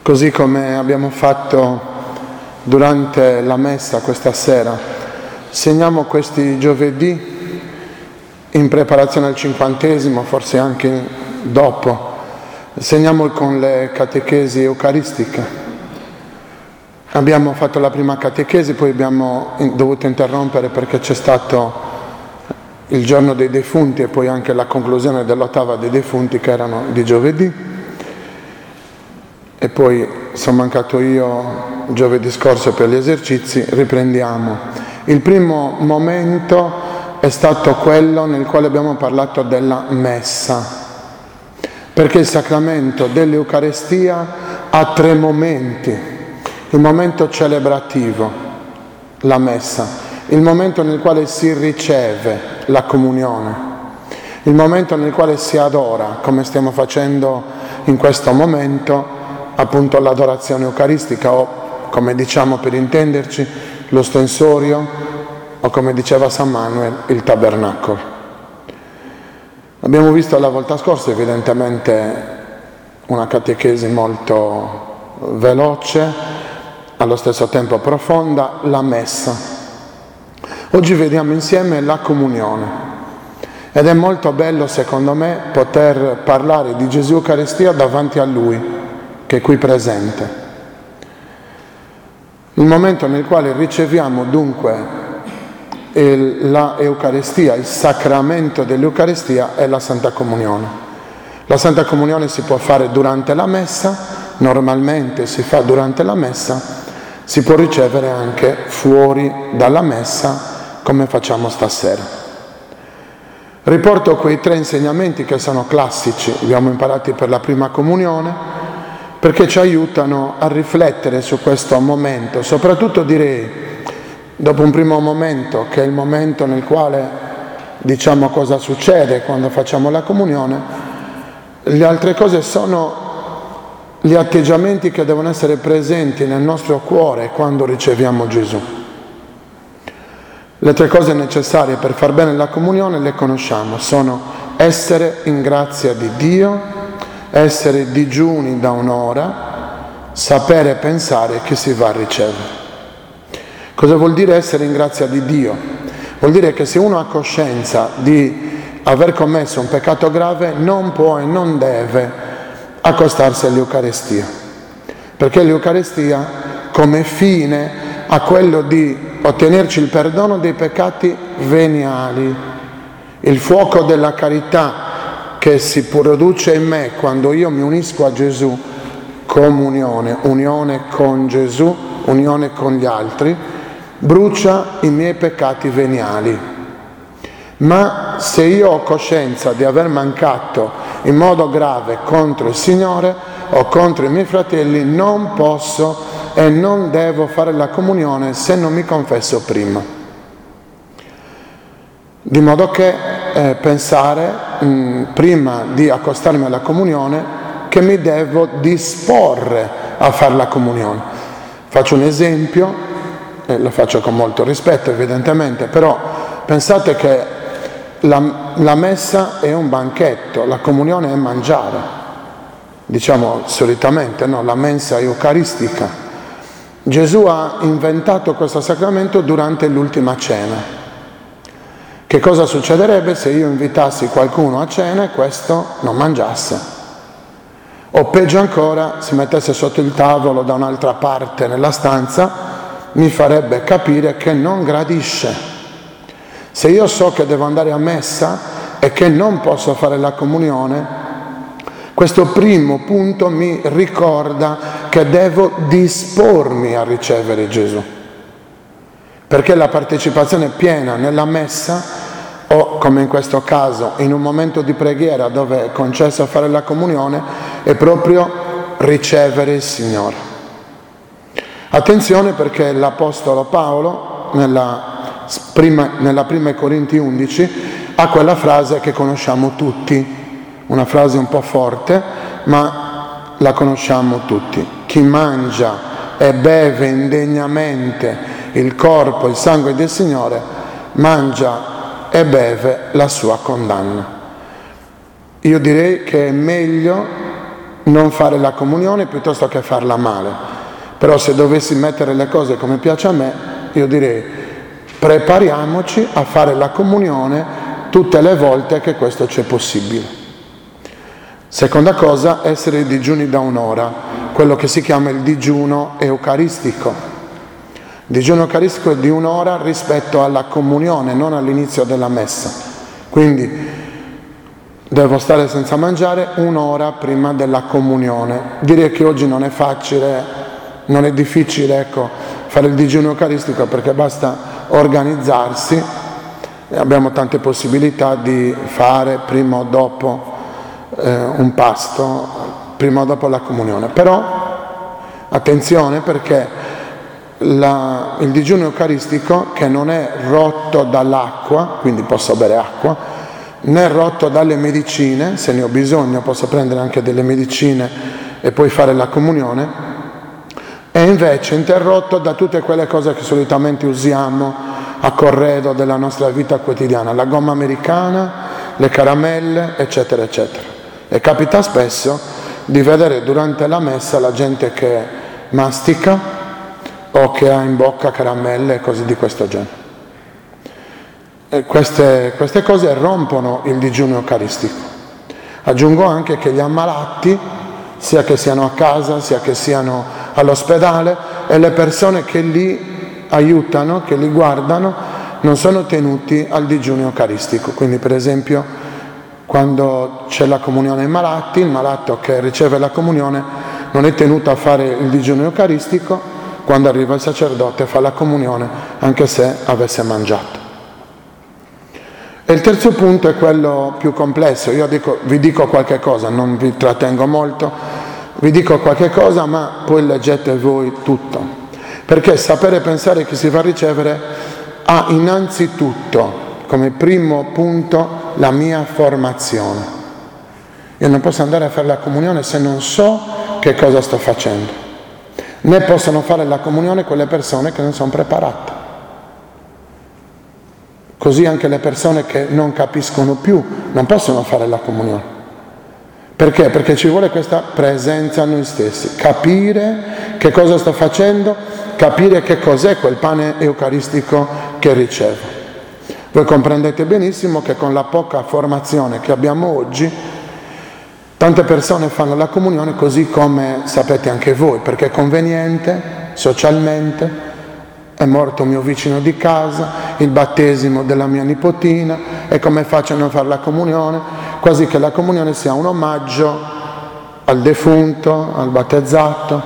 Così come abbiamo fatto durante la messa questa sera, segniamo questi giovedì in preparazione al 50°, forse anche dopo, segniamo con le catechesi eucaristiche. Abbiamo fatto la prima catechesi, poi abbiamo dovuto interrompere perché c'è stato il giorno dei defunti e poi anche la conclusione dell'ottava dei defunti che erano di giovedì. E poi sono mancato io giovedì scorso per gli esercizi, riprendiamo. Il primo momento è stato quello nel quale abbiamo parlato della messa, perché il sacramento dell'Eucarestia ha 3 momenti: il momento celebrativo, la messa, il momento nel quale si riceve la comunione, il momento nel quale si adora, come stiamo facendo in questo momento, appunto l'adorazione eucaristica, o come diciamo per intenderci l'ostensorio, o come diceva San Manuel, il tabernacolo. Abbiamo visto la volta scorsa evidentemente una catechesi molto veloce, allo stesso tempo profonda, la messa. Oggi vediamo insieme la comunione ed è molto bello secondo me poter parlare di Gesù Eucaristia davanti a Lui, che è qui presente. Il momento nel quale riceviamo dunque la Eucaristia, il sacramento dell'Eucaristia è la Santa Comunione. La Santa Comunione si può fare durante la messa, normalmente si fa durante la messa, si può ricevere anche fuori dalla messa come facciamo stasera. Riporto quei 3 insegnamenti che sono classici, li abbiamo imparati per la prima comunione, perché ci aiutano a riflettere su questo momento, soprattutto direi, dopo un primo momento, che è il momento nel quale diciamo cosa succede quando facciamo la comunione, le altre cose sono gli atteggiamenti che devono essere presenti nel nostro cuore quando riceviamo Gesù. Le 3 cose necessarie per far bene la comunione le conosciamo, sono essere in grazia di Dio, essere digiuni da un'ora, sapere pensare che si va a ricevere. Cosa vuol dire essere in grazia di Dio? Vuol dire che se uno ha coscienza di aver commesso un peccato grave non può e non deve accostarsi all'Eucarestia, perché l'Eucarestia come fine ha quello di ottenerci il perdono dei peccati veniali, il fuoco della carità che si produce in me quando io mi unisco a Gesù, comunione, unione con Gesù, unione con gli altri, brucia i miei peccati veniali. Ma se io ho coscienza di aver mancato in modo grave contro il Signore o contro i miei fratelli, non posso e non devo fare la comunione se non mi confesso prima. Di modo che pensare, prima di accostarmi alla comunione, che mi devo disporre a fare la comunione. Faccio un esempio, lo faccio con molto rispetto evidentemente, però pensate che la messa è un banchetto, la comunione è mangiare, diciamo solitamente, no? La mensa eucaristica. Gesù ha inventato questo sacramento durante l'ultima cena. Che cosa succederebbe se io invitassi qualcuno a cena e questo non mangiasse? O peggio ancora, si mettesse sotto il tavolo da un'altra parte nella stanza, mi farebbe capire che non gradisce. Se io so che devo andare a messa e che non posso fare la comunione, questo primo punto mi ricorda che devo dispormi a ricevere Gesù. Perché la partecipazione piena nella messa, o come in questo caso in un momento di preghiera dove è concesso fare la comunione, è proprio ricevere il Signore. Attenzione, perché l'Apostolo Paolo nella prima Corinti 11 ha quella frase che conosciamo tutti, una frase un po' forte, ma la conosciamo tutti: chi mangia e beve indegnamente il corpo e il sangue del Signore mangia e beve la sua condanna. Io direi che è meglio non fare la comunione piuttosto che farla male. Però se dovessi mettere le cose come piace a me, io direi prepariamoci a fare la comunione tutte le volte che questo c'è possibile. Seconda cosa, essere in digiuni da un'ora, quello che si chiama il digiuno eucaristico. Il digiuno eucaristico è di un'ora rispetto alla comunione, non all'inizio della messa. Quindi devo stare senza mangiare un'ora prima della comunione. Direi che oggi non è facile, non è difficile, fare il digiuno eucaristico, perché basta organizzarsi e abbiamo tante possibilità di fare prima o dopo un pasto, prima o dopo la comunione. Però attenzione, perché il digiuno eucaristico, che non è rotto dall'acqua, quindi posso bere acqua, né rotto dalle medicine, se ne ho bisogno posso prendere anche delle medicine e poi fare la comunione, è invece interrotto da tutte quelle cose che solitamente usiamo a corredo della nostra vita quotidiana, la gomma americana, le caramelle, eccetera, eccetera. E capita spesso di vedere durante la messa la gente che mastica o che ha in bocca caramelle e cose di questo genere. E queste cose rompono il digiuno eucaristico. Aggiungo anche che gli ammalati, sia che siano a casa, sia che siano all'ospedale, e le persone che li aiutano, che li guardano, non sono tenuti al digiuno eucaristico. Quindi, per esempio, quando c'è la comunione ai malati, il malato che riceve la comunione non è tenuto a fare il digiuno eucaristico, quando arriva il sacerdote fa la comunione anche se avesse mangiato. E il terzo punto è quello più complesso. Io vi dico qualche cosa, non vi trattengo molto, vi dico qualche cosa, ma poi leggete voi tutto. Perché sapere e pensare che si va a ricevere ha innanzitutto come primo punto la mia formazione. Io non posso andare a fare la comunione se non so che cosa sto facendo. Né possono fare la comunione quelle persone che non sono preparate. Così anche le persone che non capiscono più non possono fare la comunione. Perché? Perché ci vuole questa presenza a noi stessi, capire che cosa sto facendo, capire che cos'è quel pane eucaristico che ricevo. Voi comprendete benissimo che con la poca formazione che abbiamo oggi, tante persone fanno la comunione così come sapete anche voi, perché è conveniente, socialmente. È morto mio vicino di casa, il battesimo della mia nipotina, e come faccio a non fare la comunione? Quasi che la comunione sia un omaggio al defunto, al battezzato.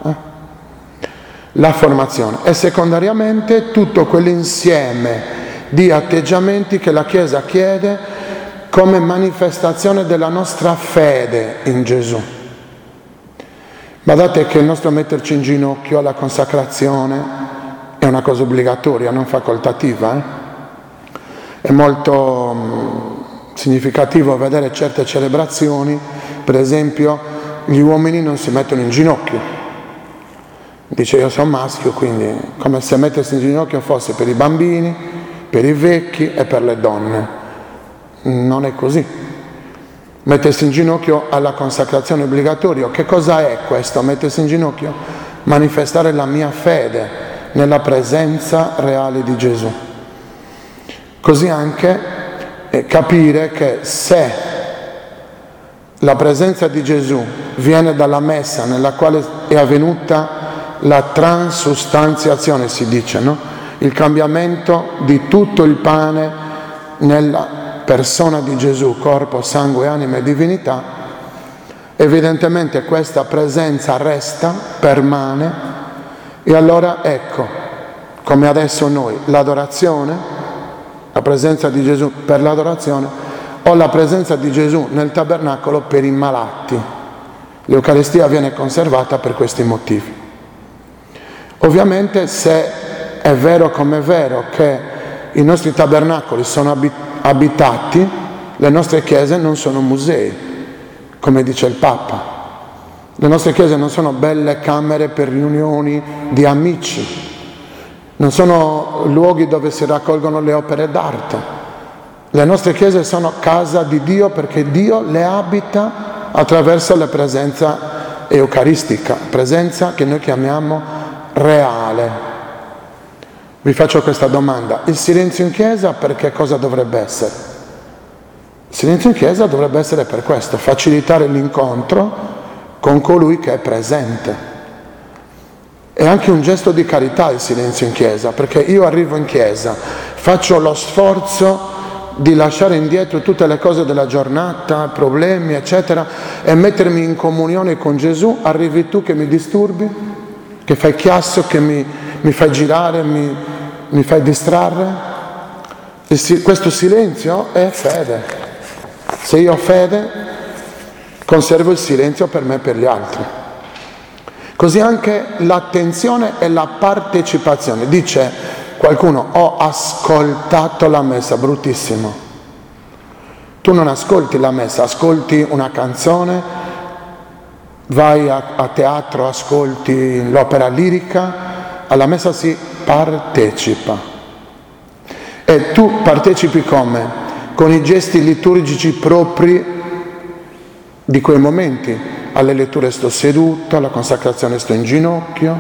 La formazione. E secondariamente tutto quell'insieme di atteggiamenti che la Chiesa chiede come manifestazione della nostra fede in Gesù. Badate che il nostro metterci in ginocchio alla consacrazione è una cosa obbligatoria, non facoltativa. È molto significativo vedere certe celebrazioni, per esempio gli uomini non si mettono in ginocchio. Dice io sono maschio, quindi come se mettersi in ginocchio fosse per i bambini, per i vecchi e per le donne. Non è così. Mettersi in ginocchio alla consacrazione obbligatoria. Che cosa è questo? Mettersi in ginocchio? Manifestare la mia fede nella presenza reale di Gesù. Così anche capire che se la presenza di Gesù viene dalla messa nella quale è avvenuta la transustanziazione, si dice, no? Il cambiamento di tutto il pane nella persona di Gesù, corpo, sangue, anima e divinità, evidentemente questa presenza resta, permane. E allora ecco, come adesso noi, l'adorazione, la presenza di Gesù per l'adorazione, o la presenza di Gesù nel tabernacolo per i malati. L'Eucaristia viene conservata per questi motivi. Ovviamente, se è vero come è vero che i nostri tabernacoli sono abitati, le nostre chiese non sono musei, come dice il Papa. Le nostre chiese non sono belle camere per riunioni di amici, non sono luoghi dove si raccolgono le opere d'arte. Le nostre chiese sono casa di Dio perché Dio le abita attraverso la presenza eucaristica, presenza che noi chiamiamo reale. Vi faccio questa domanda: il silenzio in chiesa per che cosa dovrebbe essere? Il silenzio in chiesa dovrebbe essere per questo, facilitare l'incontro con colui che è presente. È anche un gesto di carità il silenzio in chiesa, perché io arrivo in chiesa, faccio lo sforzo di lasciare indietro tutte le cose della giornata, problemi, eccetera, e mettermi in comunione con Gesù. Arrivi tu che mi disturbi, che fai chiasso, che mi fai girare, mi fai distrarre. Questo silenzio è fede. Se io ho fede, conservo il silenzio per me e per gli altri. Così anche l'attenzione e la partecipazione. Dice qualcuno: ho ascoltato la messa, bruttissimo. Tu non ascolti la messa, ascolti una canzone, vai a teatro, ascolti l'opera lirica, alla messa si partecipa. E tu partecipi come? Con i gesti liturgici propri di quei momenti. Alle letture sto seduto, alla consacrazione sto in ginocchio,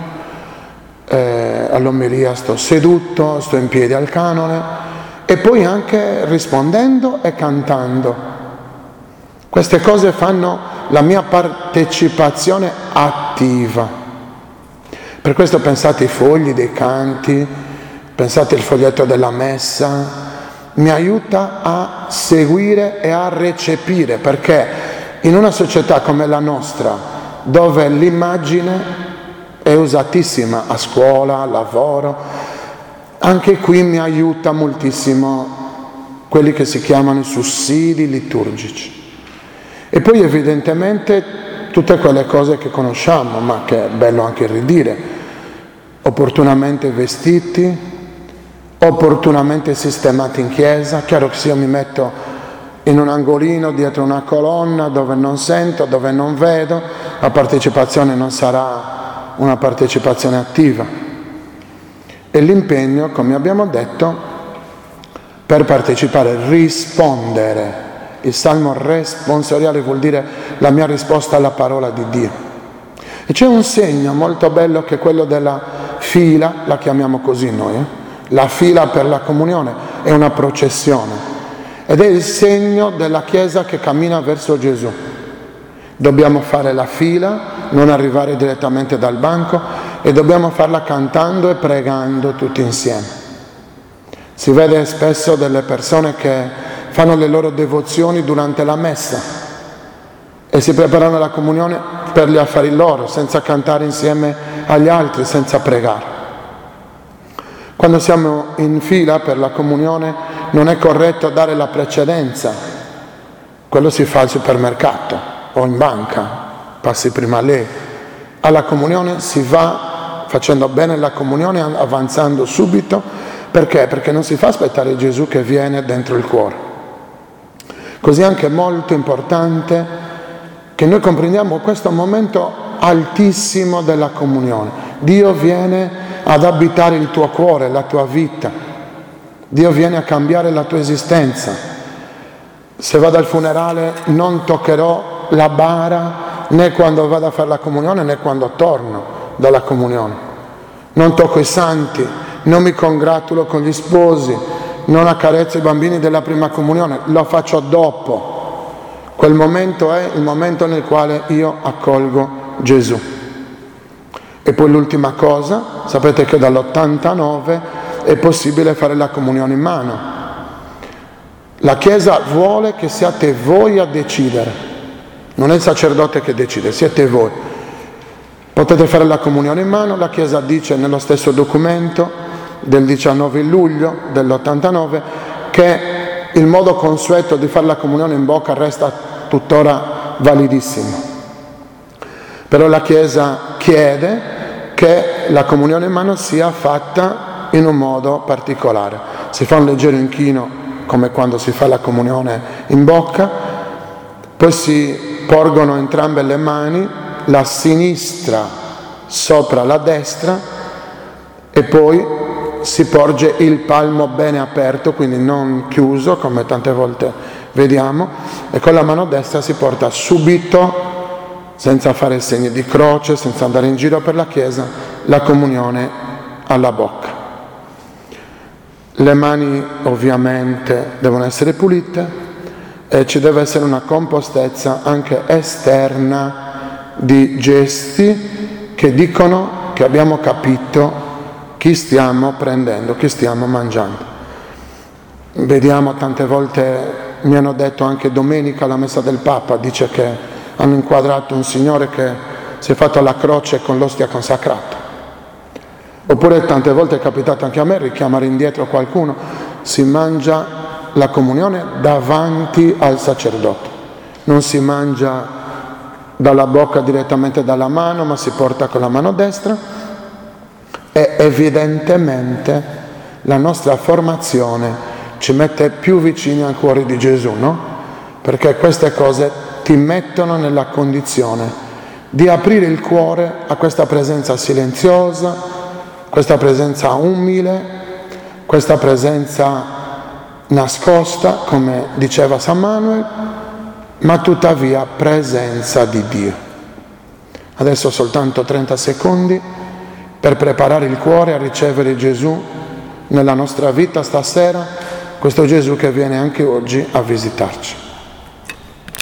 all'omelia sto seduto, sto in piedi al canone, e poi anche rispondendo e cantando. Queste cose fanno la mia partecipazione attiva. Per questo pensate ai fogli dei canti, pensate al foglietto della messa, mi aiuta a seguire e a recepire, perché in una società come la nostra, dove l'immagine è usatissima a scuola, al lavoro, anche qui mi aiuta moltissimo quelli che si chiamano i sussidi liturgici. E poi evidentemente tutte quelle cose che conosciamo, ma che è bello anche ridire: opportunamente vestiti, opportunamente sistemati in chiesa. Chiaro che se io mi metto in un angolino dietro una colonna dove non sento, dove non vedo, la partecipazione non sarà una partecipazione attiva. E l'impegno, come abbiamo detto, per partecipare, rispondere. Il salmo responsoriale vuol dire la mia risposta alla parola di Dio. E c'è un segno molto bello che è quello della fila, la chiamiamo così noi, la fila per la comunione è una processione. Ed è il segno della Chiesa che cammina verso Gesù. Dobbiamo fare la fila, non arrivare direttamente dal banco, e dobbiamo farla cantando e pregando tutti insieme. Si vede spesso delle persone che fanno le loro devozioni durante la messa e si preparano alla comunione per gli affari loro, senza cantare insieme agli altri, senza pregare. Quando siamo in fila per la comunione non è corretto dare la precedenza. Quello si fa al supermercato o in banca, passi prima lei. Alla comunione si va facendo bene la comunione, avanzando subito. Perché? Perché non si fa aspettare Gesù che viene dentro il cuore. Così anche è molto importante che noi comprendiamo questo momento altissimo della comunione. Dio viene ad abitare il tuo cuore, la tua vita. Dio viene a cambiare la tua esistenza. Se vado al funerale non toccherò la bara né quando vado a fare la comunione né quando torno dalla comunione. Non tocco i santi, non mi congratulo con gli sposi, non accarezzo i bambini della prima comunione, lo faccio dopo. Quel momento è il momento nel quale io accolgo Gesù. E poi l'ultima cosa, sapete che dall'89 è possibile fare la comunione in mano. La Chiesa vuole che siate voi a decidere, non è il sacerdote che decide, siete voi. Potete fare la comunione in mano, la Chiesa dice nello stesso documento del 19 luglio dell'89 che il modo consueto di fare la comunione in bocca resta tuttora validissimo. Però la Chiesa chiede che la comunione in mano sia fatta in un modo particolare. Si fa un leggero inchino come quando si fa la comunione in bocca, poi si porgono entrambe le mani, la sinistra sopra la destra, e poi si porge il palmo bene aperto, quindi non chiuso come tante volte vediamo, e con la mano destra si porta subito, senza fare segni di croce, senza andare in giro per la chiesa, la comunione alla bocca. Le mani ovviamente devono essere pulite e ci deve essere una compostezza anche esterna di gesti che dicono che abbiamo capito chi stiamo prendendo, chi stiamo mangiando. Vediamo tante volte, mi hanno detto anche domenica alla messa del Papa, dice che hanno inquadrato un signore che si è fatto la croce con l'ostia consacrata. Oppure tante volte è capitato anche a me richiamare indietro qualcuno, si mangia la comunione davanti al sacerdote, non si mangia dalla bocca direttamente dalla mano, ma si porta con la mano destra, e evidentemente la nostra formazione ci mette più vicini al cuore di Gesù, no? Perché queste cose ti mettono nella condizione di aprire il cuore a questa presenza silenziosa, questa presenza umile, questa presenza nascosta, come diceva San Manuel, ma tuttavia presenza di Dio. Adesso soltanto 30 secondi per preparare il cuore a ricevere Gesù nella nostra vita stasera, questo Gesù che viene anche oggi a visitarci.